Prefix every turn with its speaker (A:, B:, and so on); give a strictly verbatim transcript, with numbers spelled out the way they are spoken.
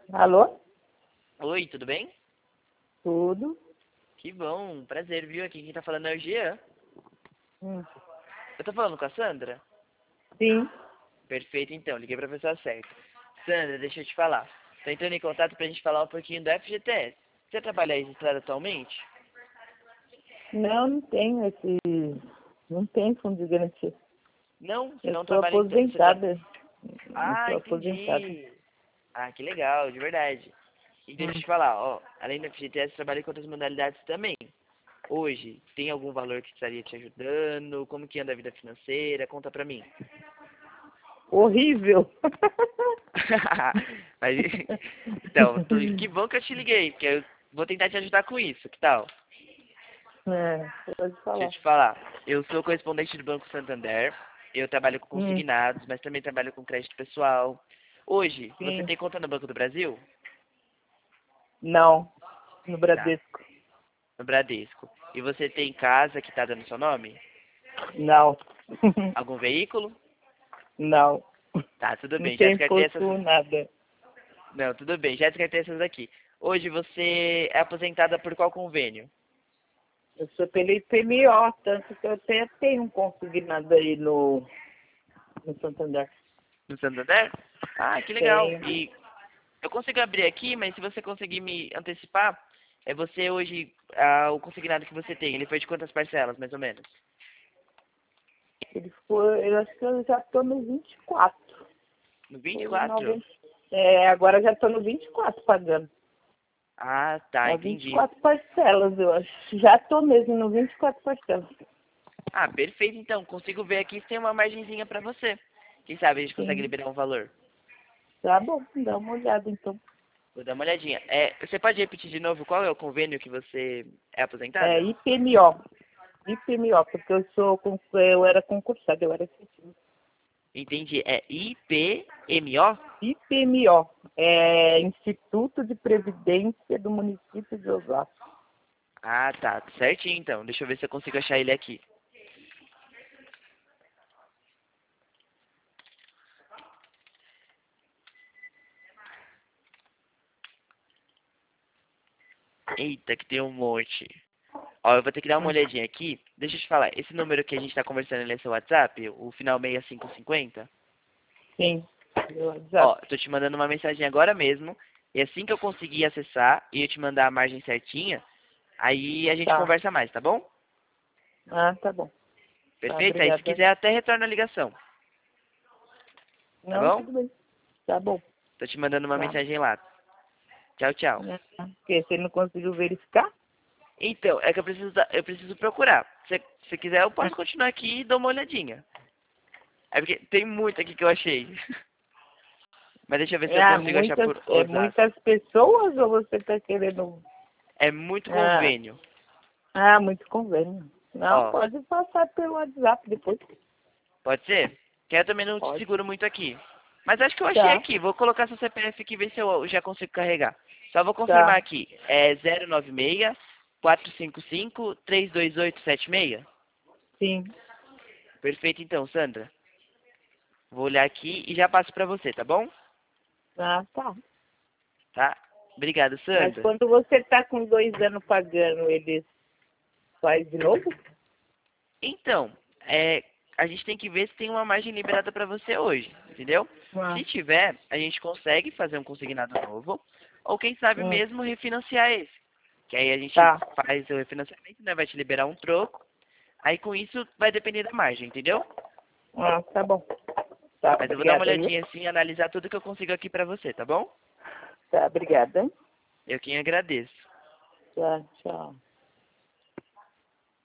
A: Alô?
B: Oi, tudo bem?
A: Tudo?
B: Que bom, prazer, viu? Aqui quem tá falando é o Jean.
A: Hum.
B: Eu tô falando com a Sandra?
A: Sim.
B: Perfeito, então, liguei pra pessoa certa. Sandra, deixa eu te falar. Tô entrando em contato pra gente falar um pouquinho do F G T S. Você trabalha aí registrado atualmente?
A: Não, não tenho esse. Não tenho fundo de garantia.
B: Não? Você
A: Eu
B: não
A: sou
B: trabalha em... Você tra...
A: aposentada. Eu
B: Ah,
A: sou aposentada.
B: entendi. Ah, que legal, de verdade. E deixa eu
A: Hum.
B: te falar, ó, além do F G T S, trabalha com outras modalidades também. Hoje, tem algum valor que estaria te ajudando? Como que anda a vida financeira? Conta pra mim.
A: Horrível.
B: Mas, então, tô- que bom que eu te liguei, porque eu vou tentar te ajudar com isso, que tal?
A: É, pode
B: Deixa eu
A: falar.
B: te falar. Eu sou correspondente do Banco Santander, eu trabalho com
A: Hum,
B: consignados, mas também trabalho com crédito pessoal. Hoje, você
A: sim.
B: tem conta no Banco do Brasil?
A: Não. No
B: Tá,
A: Bradesco.
B: no Bradesco. E você tem casa que tá dando seu nome?
A: Não.
B: Algum veículo?
A: Não.
B: Tá, tudo
A: Não
B: bem, já
A: tem
B: descartei essas...
A: possuo nada.
B: Não, tudo bem, já descartei essas aqui. Hoje você é aposentada por qual convênio?
A: Eu sou pela I P M O, tanto que eu até tenho um consignado aí no, no Santander.
B: No Santander? Ah, que legal.
A: Tenho.
B: E eu consigo abrir aqui, mas se você conseguir me antecipar, é você hoje, ah, o consignado que você tem, ele foi de quantas parcelas, mais ou menos?
A: Ele ficou, eu acho que eu já estou no vinte e quatro.
B: No vinte e
A: Foi
B: quatro?
A: noventa. É, agora eu já estou no vinte e quatro pagando.
B: Ah, tá,
A: É vinte e
B: entendi.
A: quatro parcelas, eu acho. Já estou mesmo no vinte e quatro parcelas.
B: Ah, perfeito então. Consigo ver aqui se tem uma margenzinha pra você. Quem sabe a gente consegue
A: Sim.
B: liberar um valor.
A: Tá bom, dá uma olhada então.
B: Vou dar uma olhadinha. É, você pode repetir de novo qual é o convênio que você é
A: É
B: aposentada?
A: I P M O. I P M O, porque eu sou con- eu era concursada, eu era efetiva.
B: Entendi. É I P M O?
A: I P M O, é Instituto de Previdência do Município de Osasco.
B: Ah, tá. Certinho então. Deixa eu ver se eu consigo achar ele aqui. Eita, que tem um monte. Ó, eu vou ter que dar uma
A: Hum,
B: olhadinha aqui. Deixa eu te falar. Esse número que a gente tá conversando ele é seu WhatsApp? O final seis cinco cinco zero?
A: sim, meu
B: Ó,
A: WhatsApp.
B: eu tô te mandando uma mensagem agora mesmo. E assim que eu conseguir acessar e eu te mandar a margem certinha, aí a gente
A: Tá.
B: conversa mais, tá bom?
A: Ah, tá bom. Tá,
B: Perfeito? Aí se
A: obrigada.
B: quiser até retorna a ligação, tá
A: Não,
B: bom?
A: tudo bem. Tá bom.
B: Tô te mandando uma
A: Tá.
B: mensagem lá. Tchau, tchau.
A: É, porque você não conseguiu verificar?
B: Então, é que eu preciso, da- eu preciso procurar. Se, se quiser, eu
A: Hum.
B: posso continuar aqui e dar uma olhadinha. É porque tem muito aqui que eu achei. Mas deixa eu ver se eu
A: É,
B: consigo achar
A: muitas,
B: por
A: é
B: Osasco.
A: muitas pessoas ou você está querendo.
B: É muito
A: Ah,
B: convênio.
A: ah, muito convênio. Não,
B: Ó,
A: pode passar pelo WhatsApp depois.
B: pode ser? Que eu também não te
A: Pode.
B: seguro muito aqui. Mas acho que eu achei
A: Tá,
B: aqui. Vou colocar seu C P F aqui e ver se eu já consigo carregar. Só vou confirmar
A: tá.
B: aqui. É zero nove seis, quatro cinco cinco, três dois oito sete seis?
A: Sim.
B: Perfeito então, Sandra. Vou olhar aqui e já passo pra você, tá bom?
A: Ah, tá.
B: Tá? Obrigado,
A: Mas
B: Sandra.
A: quando você está com dois anos pagando, eles faz de novo?
B: Então, é, a gente tem que ver se tem uma margem liberada para você hoje, entendeu?
A: Ah,
B: Se tiver, a gente consegue fazer um consignado novo, ou quem sabe
A: hum,
B: mesmo refinanciar esse. Que aí a gente
A: tá.
B: faz o refinanciamento, né? Vai te liberar um troco. Aí com isso vai depender da margem, entendeu?
A: Ah, tá bom. Tá,
B: Mas eu vou dar uma
A: obrigada, viu?
B: olhadinha assim, analisar tudo que eu consigo aqui pra você, tá bom?
A: Tá, obrigada.
B: Eu quem agradeço.
A: Tchau, tchau.